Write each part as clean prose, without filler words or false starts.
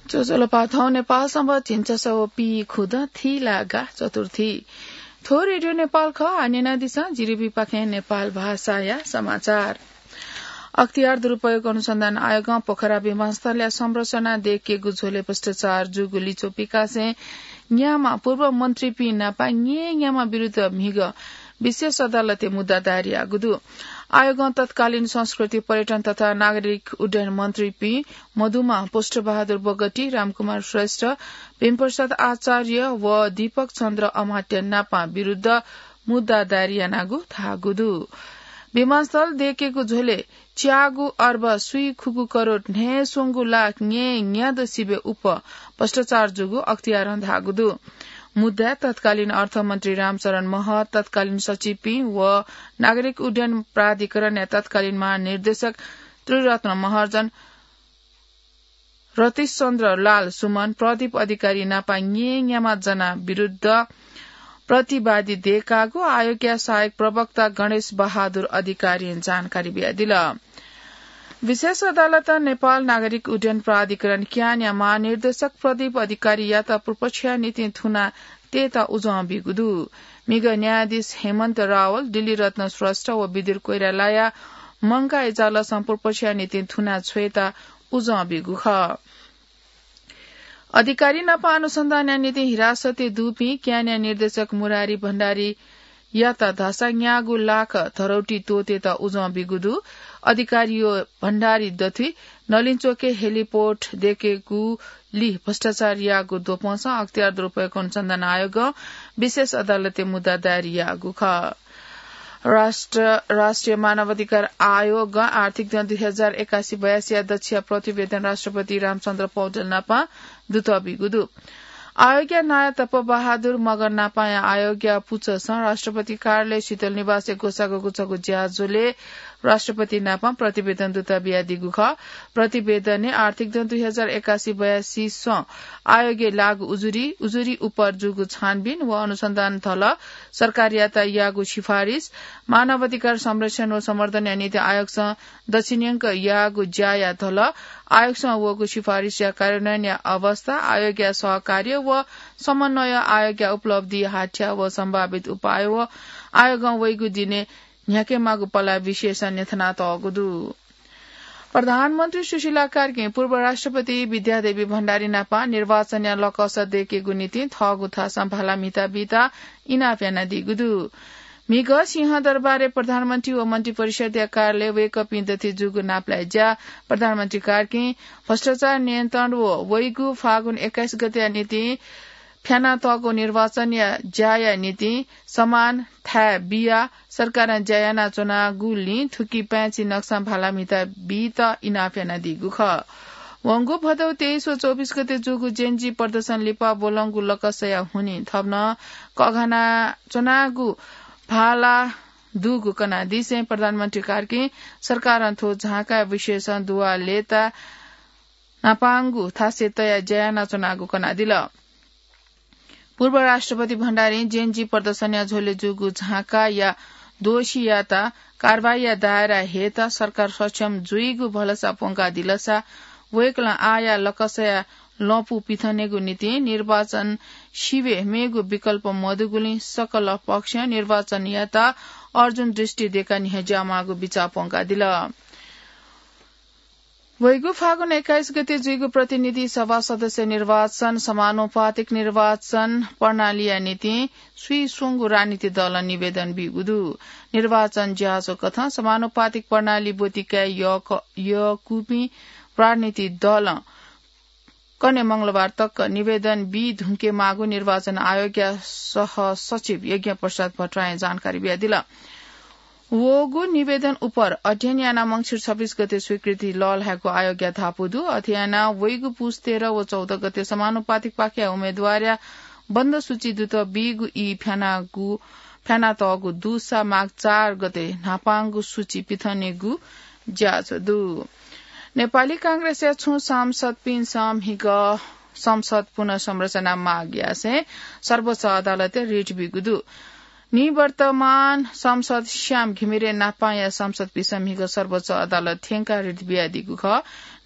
चोचोलोपाथौ नेपालसम्म चिन्चसो P खुद थिलागा चतुर्थी थो radio Nepal ख आनेना दिशा जिरिबी पाखे नेपाल भाषा या समाचार अख्तियार दुरूपयोग अनुसन्धान आयोग पोखरा विमानस्थल संरचना देख गुझोले भ्रष्टाचार जुगु लिचो पिकासे न्यामा पूर्व मन्त्री पी नापा न्यामा विरूद्ध मिग विशेष अदालते मुद्दा दायरी आगुदु आयोग तत्कालीन संस्कृति पर्यटन तथा नागरिक उड्डयन मन्त्री पी मधुमा पुष्ट बहादुर बोगटी रामकुमार श्रेष्ठ भीमप्रसाद आचार्य व दीपक चन्द्र अमात्य नापा विरूद्ध मुद्दा दायरी नागु थागुदु विमानस्थल देखेको झोले च्यागु अर्ब सुई खुगु करोड़ ने सोंगु लाख न्याद सिबे उप भ्रष्टाचार जुगु अख्तियार धागुदु मुद्दा तत्कालीन अर्थमन्त्री रामचरण महत तत्कालीन सचिव पी व नागरिक उड्डयन प्राधिकरण तत्कालीन महानिर्देशक त्रिरत्न महर्जन रतीश चन्द्र लाल सुमन प्रदीप अधिकारी नापा न्यामा जना विरूद्ध प्रतिवादी देखागो आयोगका सहायक प्रवक्ता गणेश बहादुर अधिकारी जानकारी दिल विशेष अदालत नेपाल नागरिक उड्डयन प्राधिकरण क्यान्या महानिर्देशक प्रदीप अधिकारी याता पूर्वपक्षीय नीति थुना तेता उजवा बिगुदु मिग न्यायाधीश हेमन्त रावल दिल्ली रत्न श्रेष्ठ व विदुर कोइरालाया मंगा इजाला सम्पूर्वपक्षीय नीति थुना छेता उजवा बिगु ख अधिकारी नपा अनुसन्धान नीति हिरासती दुपी क्यान्या निर्देशक मुरारी भण्डारी याता धासा न्यागु लाख थरौटी तोतेता उजवा बिगुदु अधिकारीयो भण्डारी दथी नलिनचोके हेलिपोर्ट देखेको लि भ्रष्टाचार यागु दोपस अख्तियार दुरूपयोग अनुसन्धान आयोग विशेष अदालते मुद्दा दायरी यागु ख राष्ट्रिय मानवाधिकार आयोग आर्थिक 2081-82 अध्यक्ष प्रतिवेदन राष्ट्रपति रामचन्द्र पौडेल नापा दूत बिगुदु आयोग्य नाय तप बहादुर मगर नापाया आयोग्य पुचस राष्ट्रपति कार्यालय शीतल निवास गोसाको गुचको ज्याजोले राष्ट्रपति नापा प्रतिवेदन दूत बिया दिगु ख प्रतिवेदन आर्थिक 2081-82 आयोग्य लागू उजुरी उपर जुगु छानबिन व अनुसन्धान थल सरकारियाता यागु सिफारिश मानवाधिकार संरक्षण व सम्वर्धन नीति आयोगसँग दक्षिणांक यागु ज्याया थल आयोगसँग वगु सिफारिश या कार्यान्वयन या अवस्था आयोग्य सहकार्य व समन्वय आयोग्य उपलब्धि हाठ्या व सम्भावित उपाय व आयोग वैगु दिने न्याके मागु पला विशेषण यथना तगुदु प्रधानमन्त्री सुशीला कार्की पूर्व राष्ट्रपति विद्यादेवी भण्डारी नापा निर्वाचन या लकस देखेको नीति थगु था सम्भाला मिता बिता इनाफ्याना दिगुदु मिग सिंह दरबारे प्रधानमन्त्री व मन्त्री परिषद या कार्यालय वेकअप इन्दथि जुगु नाप्लाई ज्या प्रधानमन्त्री कार्की भ्रष्टाचार नियन्त्रण व वैगु फागुन 21 गते नीति फ्याना तको निर्वाचन या ज्याया नीति समान था बिया सरकार ज्यायाना चुना गुली थुकी पैंची नक्सा भाला मिता बीत इनाफ्याना दिगु ख वंगु भदौ 23 व 24 गते जुगु जेन्जी प्रदर्शन लिपा बोलंगु लकसया हुने थप्न कघना चुनागु भाला दुगु कना दिसे प्रधानमन्त्री कार्की सरकार थो झाका विशेषण दुआ लेता नापांगु थासे तया ज्यायाना चुनागु कना दिल पूर्व राष्ट्रपति भण्डारी जेनजी प्रदर्शन या झोले जुगु झाका या दोषी याता कारवाही या दायरा हेता सरकार सक्षम जुइगु भलसा पोंका दिलसा वेकला आया लकसया लपु पिथनेगु नीति निर्वाचन शिवे मेगु विकल्प मधुगुली सकल पक्ष निर्वाचन याता अर्जुन दृष्टि देका निहजामागु बिचा पोंका दिल वैगु फागुन 21 गते जुइगु प्रतिनिधि सभा सदस्य निर्वाचन समानुपातिक निर्वाचन प्रणाली नीति सुई सोंगु राजनीति दल निवेदन बिगुदु निर्वाचन ज्याजो कथा समानुपातिक प्रणाली बोतिका कुपी राजनीति दल कने मंगलबार तक निवेदन बी धुंके मागु निर्वाचन आयोग सह सचिव यज्ञ प्रसाद भट्टराय जानकारी बिया दिला वोगु निवेदन उपर अध्ययन मंगिर 26 गते स्वीकृति लल हैको आयोग थापुदु अध्ययन वैगु पुस 13 व 14 गते समानुपातिक पाख्या उम्मेदवार बन्द सूची दुत बिगु ई फ्याना तगु दुसा माग 4 गते नापांगु सूची पिथनेगु ज्याजदु नेपाली कांग्रेस छु सांसद पिन साम हिग संसद पुनः संरचना माग्या से सर्वोच्च अदालत रिट बिगुदु निवर्तमान सांसद श्याम घिमिरे नापाया सांसद पिसम हिग सर्वोच्च अदालत थेंका रिट बिया दिगु ख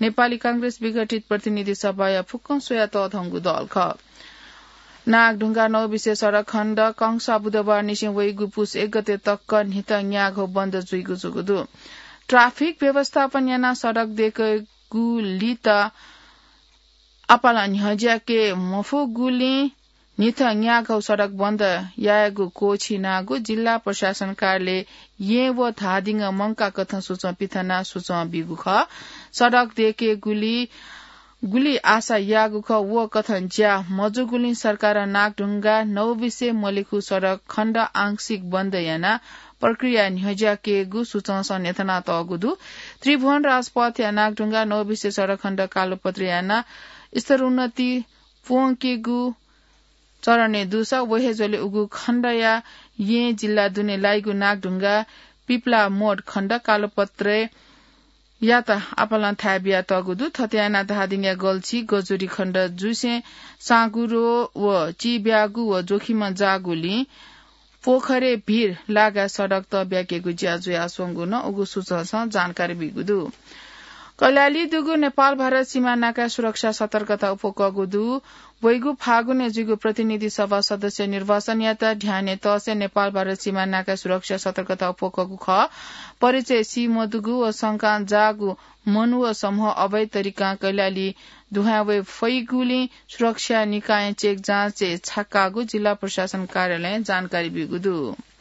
नेपाली कांग्रेस विघटित प्रतिनिधि सभा या फुक्कं सोया तथंगु दल ख नागढुंगा 9 विशेष सड़क खण्ड कंसा बुधबार निसिं वैगु पुस 1 गते तक्क नित न्याघो बन्द जुइगु जुगुदु ट्राफिक व्यवस्थापन याना सड़क देखगु लित अपालन हज्याके मफु गुली निथ न्याघो सड़क बन्द यागु कोछि नागु जिल्ला प्रशासन कार्यालय ये व धादिङ मंका कथ सुच पिथना सुच बिगु ख सड़क देके गुली आशा यागु ख वो कथन ज्या मजुगुली सरकार नागढुंगा 9 विशे मलिखु सड़क खण्ड आंशिक बन्द याना प्रक्रिया निहज्या केगु सूचना सन्यथना तगुदु त्रिभुवन राजपथ या नागढुंगा 9 विशे सड़क खण्ड कालोपत्र याना स्तर उन्नति पोंकेगु चरणे दुसा वहेजोले उगु खण्ड या ये जिल्ला दुने लाइगु नागढुंगा पिपला मोड खण्ड कालोपत्रे या त अपला थाबिया तगुदु थत्याना धादिङया गल्छी गजुरी खण्ड जुसे सागुरो व चिब्यागु व जोखिम जागुली पोखरे भीर लागा सड़क त ब्याकेगु ज्याजु आसोंगु न उगु सूचना जानकारी बिगुदु कैलाली दुगु नेपाल भारत सीमा नाका सुरक्षा सतर्कता उपकगुदु वैगु फागुने जुगु प्रतिनिधि सभा सदस्य निर्वाचन याता ध्याने तसे नेपाल भारत सीमा नाका सुरक्षा सतर्कता उपकगु ख परिचय सी मदुगु व संकान जागु मनु व समूह अवैध तरिका कैलाली दुहावे फैगुली सुरक्षा निकाय चेक जाँच छक्कागु जिल्ला प्रशासन कार्यालय जानकारी बिगुदु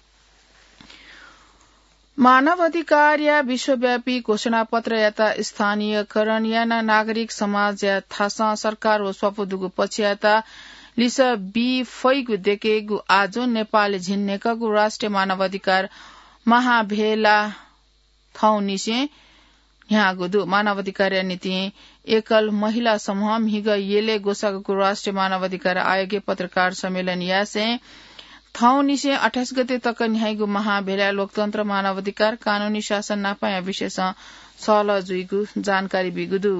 मानव अधिकार या विश्वव्यापी घोषणा पत्र याता स्थानीयकरण याना नागरिक समाज या थासा सरकार व स्वपुदुगु पछियाता लिस बी फैगु देकेगु आजो नेपाल झिन्नेकगु राष्ट्रिय मानव अधिकार महाभेला थौनिसे न्यागुदु मानव अधिकार नीति एकल महिला समूह मिग येले गोसागु राष्ट्रिय मानव अधिकार आयोगीय पत्रकार सम्मेलन यासे थौनिसे 28 गते तक न्यायगु महाभेला लोकतन्त्र मानव अधिकार कानूनी शासन नापाया विशेष सल जुइगु जानकारी बिगुदु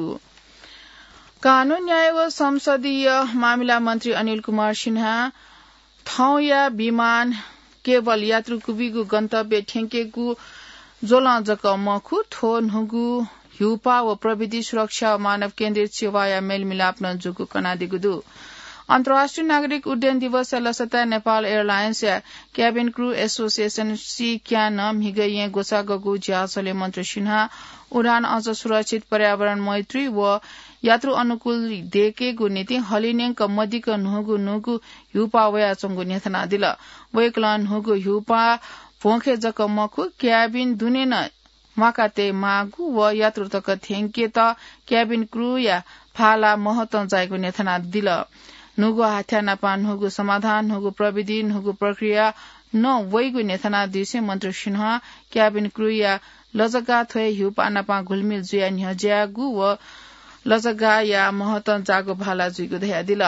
कानून न्याय व संसदीय मामिला मन्त्री अनिल कुमार सिन्हा थौ या विमान केवल यात्रु कुबिगु गन्तव्य ठेंकेगु जोला जक मखु थो नुगु युपा व प्रविधि सुरक्षा मानव केन्द्रित सेवा या मेलमिलाप न जुगु कनादिगुदु अन्तर्राष्ट्रिय नागरिक उड्डयन दिवस लसता नेपाल एयरलाइन्स या क्याबिन क्रू एसोसिएशन सी क्यान मिगये गोसागगु ज्यासले मन्त्री सिन्हा उडान अझ सुरक्षित पर्यावरण मैत्री व यात्रु अनुकूल देकेगु नीति हलिनेंक मदिक नुगु युपा वया चंगु नेथना दिल वैकलन नुगु युपा भोखे जक मखु क्याबिन दुनेन माकाते मागु व यात्रु तक थेंके त क्याबिन क्रू या फाला महत्व जायगु नेथना दिल नुगु हाथ्या नापा नुगु समाधान नुगु प्रविधि नुगु प्रक्रिया न वैगु नेथना दिसे मन्त्री सिन्हा क्याबिन क्रू या लजगा थ्वे हिउपा नापा घुलमिल जुया न्हज्यागु व लजगा या महतन जागो भाला जुइगु दया दिल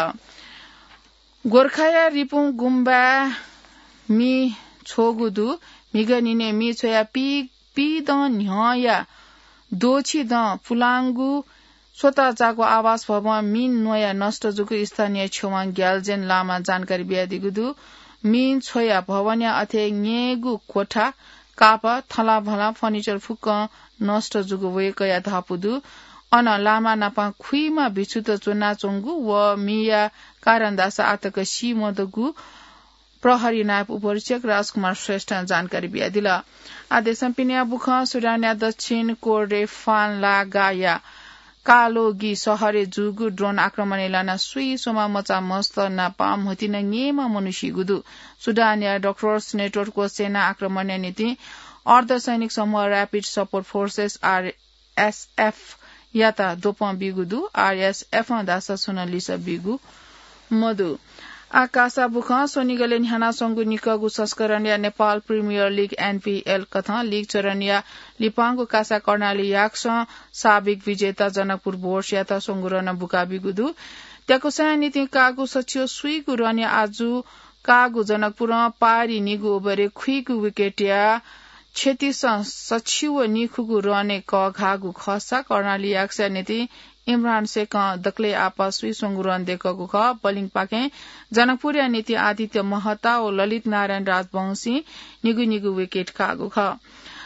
गोर्खा या रिपुङ गुम्बा मी छोगुदु मिगनिने मी छोया पी द न्ह या दोछि द फुलाङ्गु स्वता जागो आवास भवन मीन नोया नष्ट जुगु स्थानीय छेवाङ ग्यालजेन लामा जानकारी बियादिगुदु मीन छोया भवन या अथे न्येगु कोठा काप थला भला फर्निचर फुक्क नष्ट जुगु वेकया धापुदु अन लामा नापा खुइमा बिछुत चोना चोंगु व मिया कारणदासा आतक सी मदगु प्रहरी नायब उपरीक्षक राजकुमार श्रेष्ठ जानकारी बियादिल आदेश पिनिया बुख सुडान्या दक्षिण कोर्डे फान लगाया कालोगी सहरे जुगु ड्रोन आक्रमण लाना सुई सोमा मचा मस्त नापा मतिन नेमा मनुष्य गुदु सुडानिया डॉक्टर्स नेटवर्क को सेना आक्रमण नीति अर्ध सैनिक समूह रैपिड सपोर्ट फोर्सेस आरएसएफ याता दोपा बिगुदु आरएसएफ दासा सुनलिस बिगु मधु आकाशा बुख सोनिगले न्याना संगु निकगु संस्करण या नेपाल प्रिमियर लीग एनपीएल कथा लीग चरण या लिपाङको कासा कर्णाली याक्स साबिक विजेता जनकपुर बोर्स या त संगुरन बुका बिगुदु त्याको नीति कागु सचिव सुईगु रन्या आजु कागु जनकपुर पारी निगु ओबरे खुइगु विकेट या क्षति सचिव निखुगु रने क घागु खसा कर्णाली याक्स नीति इमरान शेख दक्ले आपस संगुरन देखगु ख बलिङ पाके जनकपुर या नीति आदित्य महता ओ ललित नारायण राजवंशी निगु विकेट खागु ख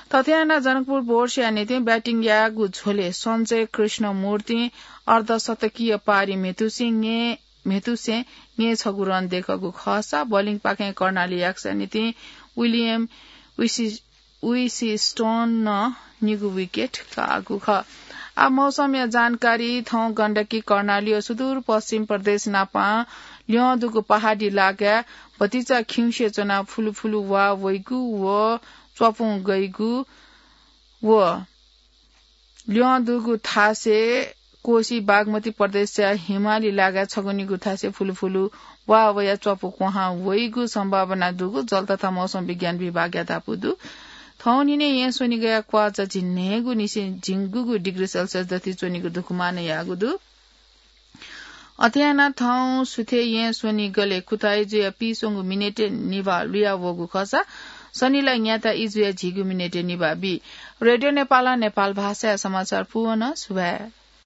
तथ्याना जनकपुर बोर्ड से नीति बैटिंग यागु झोले संजय कृष्ण मूर्ति अर्धशतकीय पारी मेथुसे ने छगु रन देखगु खसा बलिङ पाके कर्णाली याक्सा नीति विलियम विसिस्टोन न निगु विकेट कागु ख। अब मौसम या जानकारी थौ गण्डकी कर्णाली और सुदूर पश्चिम प्रदेश नापा ल्योदुगु पहाड़ी लाग्या भतिजा खिउसे चना फुलु वा वैगु व च्वापु गइगु व ल्योदुगु थासे कोशी बागमती प्रदेश से हिमाली लाग्या छगुनीगु थासे फुलु वा वया च्वापु वहाँ वैगु सम्भावना दुगु जल तथा मौसम विज्ञान विभाग या दापुदु थौनी ने यहाँ सोनी गया क्वाचा जिन्नेगु निसे जिंगुगु डिग्री सेल्सियस दति चोनीगु दुखुमाने यागुदु अत्याना थौ सुथे यहाँ सोनी गले कुताई जो पिसोंगु मिनेटे निभा लुया वगु खसा शनिलाई न्याता इजुया झिगु मिनेटे निभा बी रेडियो नेपाल नेपाल भाषा समाचार पुवन सुभा।